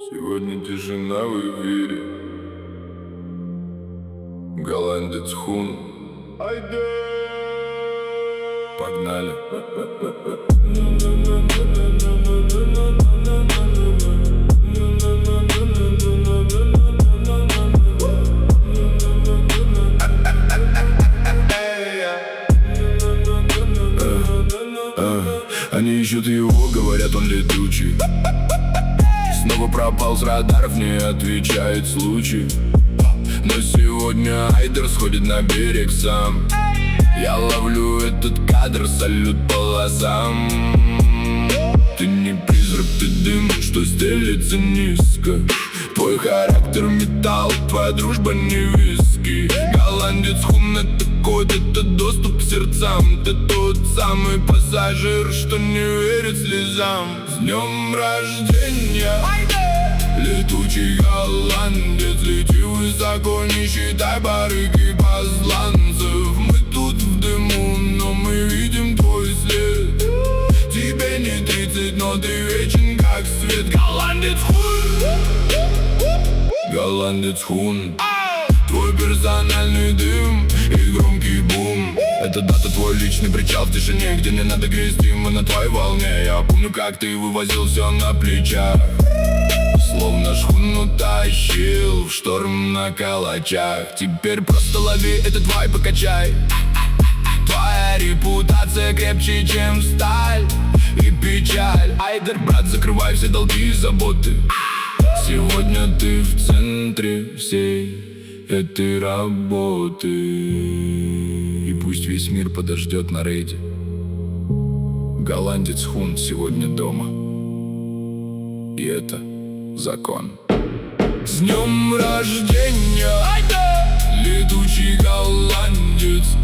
Сегодня тишина в эфире. Голландец Хун. Погнали. Они ищут его, говорят, он летучий. Снова пропал с радаров, не отвечает случай. Но сегодня Айдер сходит на берег сам. Я ловлю этот кадр, салют полосам. Ты не призрак, ты дым, что стелится низко. Твой характер металл, твоя дружба не виски. Голландец Хун — это код, это доступ к сердцам. Ты тот самый пассажир, что не верит слезам. С днем рождения, летучий голландец. Лети высоко, не считай барыги посланцев. Мы тут в дыму, но мы видим твой след. Тебе не 30, но ты вечен как свет. Голландец Хун, голландец Хун. Твой персональный дым и громкий бум. Это дата, твой личный причал в тишине, где не надо грести, мы на твоей волне. Я помню, как ты вывозил все на плечах, словно шхуну тащил в шторм на калачах. Теперь просто лови этот вайб и качай. Твоя репутация крепче, чем сталь и печаль. Айдер, брат, закрывай все долги и заботы. Сегодня ты в центре всей этой работы. И пусть весь мир подождет на рейде. Голландец Хун сегодня дома. И это закон. С днем рождения, летучий голландец.